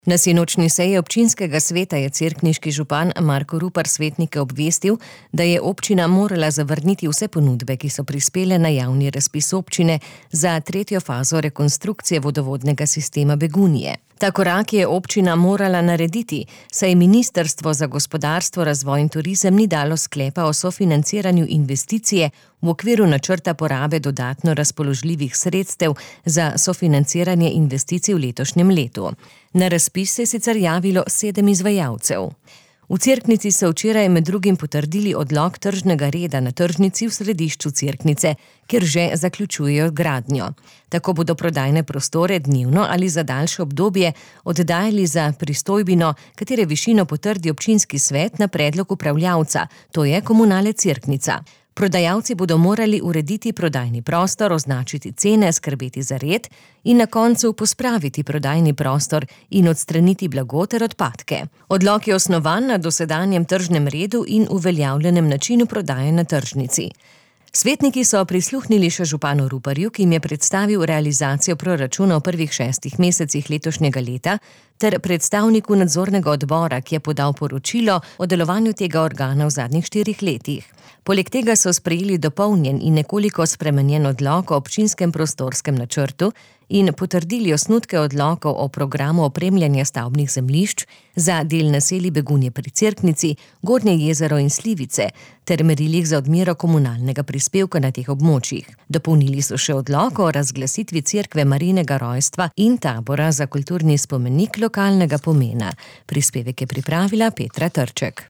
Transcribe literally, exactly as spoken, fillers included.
Na sinočni seji občinskega sveta je cerkniški župan Marko Rupar svetnike obvestil, da je občina morala zavrniti vse ponudbe, ki so prispele na javni razpis občine za tretjo fazo rekonstrukcije vodovodnega sistema Begunje. Ta korak je občina morala narediti, saj Ministrstvo za gospodarstvo, razvoj in turizem ni dalo sklepa o sofinanciranju investicije v okviru načrta porabe dodatno razpoložljivih sredstev za sofinanciranje investicij v letošnjem letu. Na razpis se je sicer javilo sedem izvajalcev. V Cerknici so včeraj med drugim potrdili odlok tržnega reda na tržnici v središču Cerknice, kjer že zaključujejo gradnjo. Tako bodo prodajne prostore dnevno ali za daljše obdobje oddajali za pristojbino, katere višino potrdi občinski svet na predlog upravljavca, to je Komunale Cerknica. Prodajalci bodo morali urediti prodajni prostor, označiti cene, skrbeti za red in na koncu pospraviti prodajni prostor in odstraniti blago ter odpadke. Odlok je osnovan na dosedanjem tržnem redu in uveljavljenem načinu prodaje na tržnici. Svetniki so prisluhnili še županu Ruparju, ki jim je predstavil realizacijo proračuna v prvih šestih mesecih letošnjega leta, ter predstavniku nadzornega odbora, ki je podal poročilo o delovanju tega organa v zadnjih štirih letih. Poleg tega so sprejeli dopolnjen in nekoliko spremenjen odlok o občinskem prostorskem načrtu in potrdili osnutke odlokov o programu opremljanja stavbnih zemljišč za del naselij Begunje pri Cerknici, Gornje jezero in Slivice ter merilih za odmero komunalnega prispevka na teh območjih. Dopolnili so še odlok o razglasitvi cerkve Marijinega rojstva in tabora za kulturni spomenik lokalnega pomena. Prispevek je pripravila Petra Trček.